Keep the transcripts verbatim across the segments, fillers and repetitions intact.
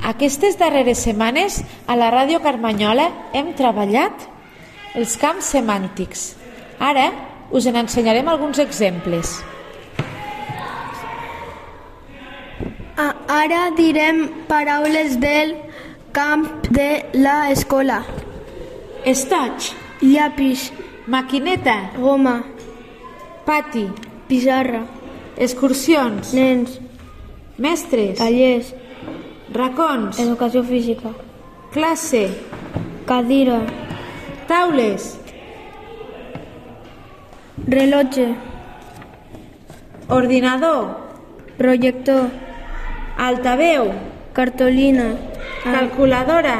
Aquestes darreres setmanes a la Ràdio Carmanyola hem treballat els camps semàntics. Ara us en ensenyarem alguns exemples. Ara direm paraules del camp de l'escola. Estoig, Llapis, maquineta, goma, pati, pissarra, excursions, nens, mestres, tallers, racons, educació física, classe, cadira, taules, rellotge, ordinador, projector, altaveu, cartolina, calculadora,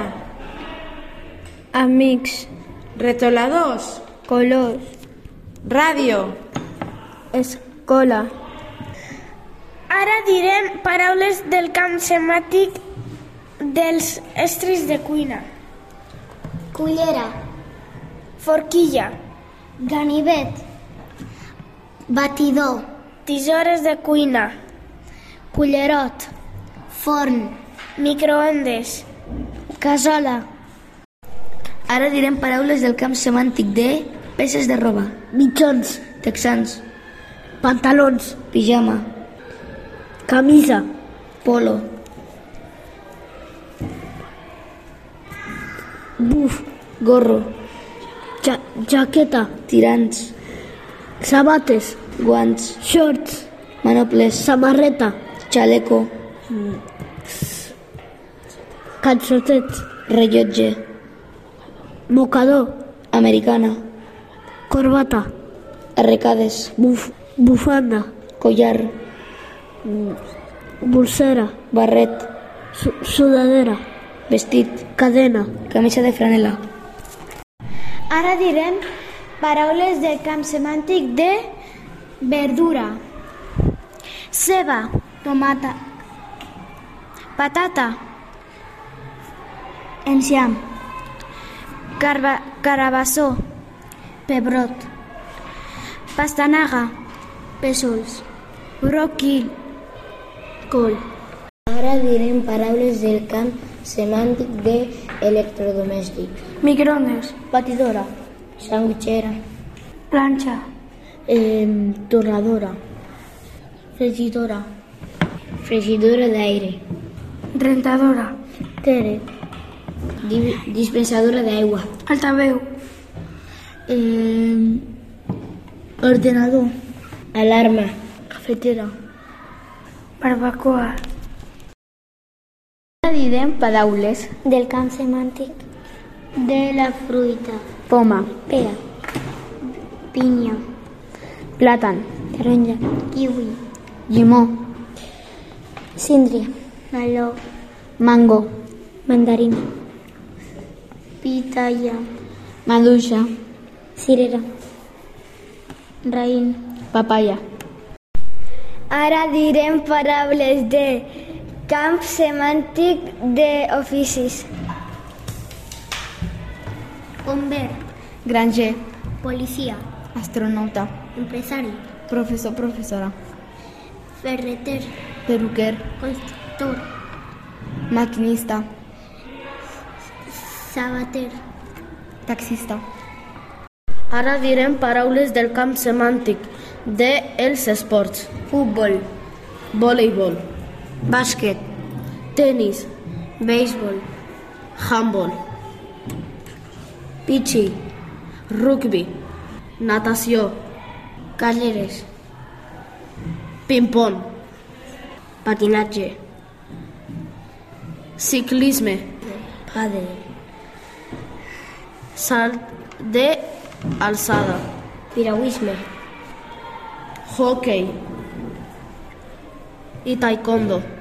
amics, retoladors, colors, ràdio, escola. Ara direm paraules del camp semàntic dels estris de cuina. Cullera, Forquilla, ganivet, batidor, tisores de cuina, cullerot, forn, microones, cassola. Ara direm paraules del camp semàntic de peces de roba. Mitjons, Texans, pantalons, pijama, camisa, polo, buf, gorro, ja jaqueta, tirants, sabates, guants, shorts, manoples, samarreta, xaleco, calçotets, rellotge, mocador, americana, corbata, arrecades, buf, bufanda, collar, bolsera, barret, su sudadera, vestit, cadena. camisa de franela. Ara direm paraules del camp semàntic de verdura. Ceba, Tomata, patata, enciam, carba, carabassó, pebrot, pastanaga, pèsols, bròquil, col. Ara direm paraules del camp semàntic de electrodomèstic. Microones, Batidora, Sandwichera, planxa, eh, torradora, fregidora, fregidora d'aire, rentadora, tere, di dispensadora d'aigua, altaveu, eh, ordenador, alarma, cafetera. barbacoa. Ara direm paraules Del camp semàntic de la fruita. poma, Pera, pinya, plàtan, taronja, kiwi, llimó, síndria, meló, mango, mandarina, pitaya, maduixa, cirera, raïm. papaya. Ara direm paraules de camp semàntic d'oficis. Bomber, Granger, policia, astronauta, empresari, professor, professora, ferreter, peruquer, constructor, maquinista, sabater. taxista. Ara direm paraules del camp semàntic dels esports. Futbol, Voleibol, bàsquet, tenis, Béisbol, handbol, pitxi, rugby, natació, carreres, ping-pong, patinatge, ciclisme, pàdel, salt de alçada, piragüisme, hoquei i taekwondo.